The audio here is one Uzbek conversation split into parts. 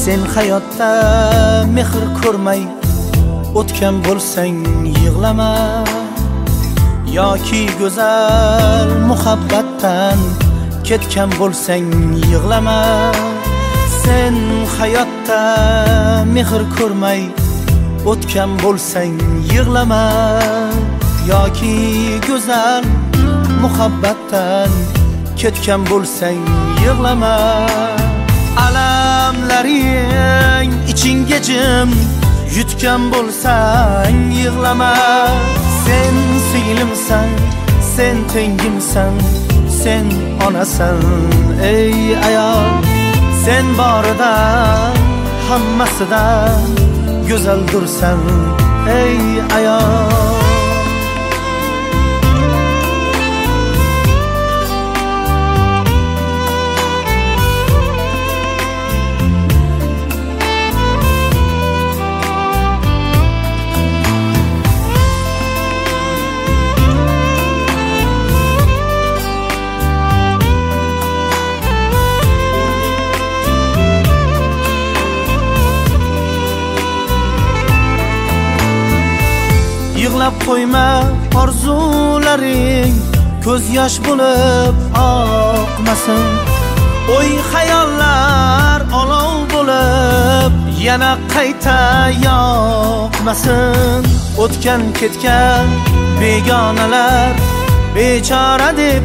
sen hayotda mehr ko'rmay o'tgan bo'lsang yig'lama, yoki go'zal muhabbatdan ketgan bo'lsang yig'lama. Sen hayotda mehr ko'rmay o'tgan bo'lsang yig'lama, yoki go'zal muhabbatdan ketgan bo'lsang yig'lama. Alamlaring ichingga jim yutgan bo'lsang yig'lama. Sen singlimsan, sen tengimsan, sen onasan ey ayol. Sen boridan hammasidan go'zaldursan ey ayol. Yig'lab qo'yma orzularing ko'z yosh bo'lib oqmasin. O'y xayollar olov bo'lib yana qayta yoqmasin. O'tgan ketgan begonalar bechora deb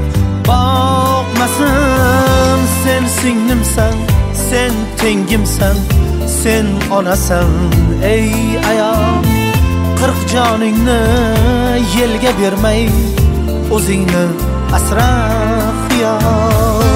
boqmasin. Sen singlimsan, sen tengimsan, sen onasan ey ayol. 40 joningni yelga bermay o'zingni asra xiyol.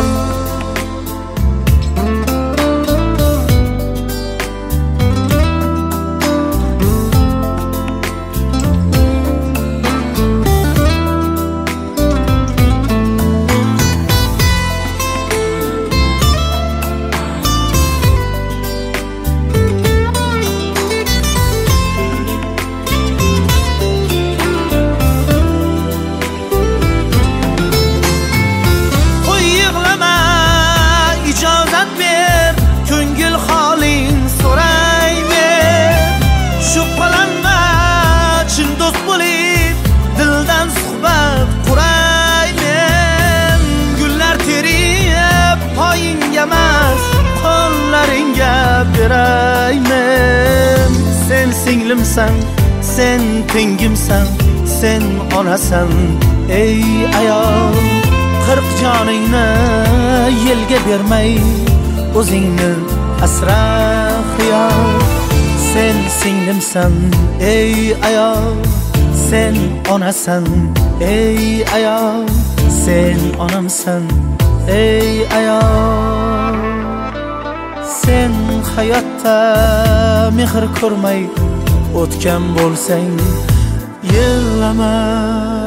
Beraymen. Sen singlimsan, sen tengimsan, sen onasan ey ayol. 40 joningni yelga bermay o'zingni asra xiyol. Sen singlimsan ey ayol, sen onasan ey ayol, sen onamsan ey ayol. Sen hayotda mehr ko'rmay o'tgan bo'lsang yig'lama.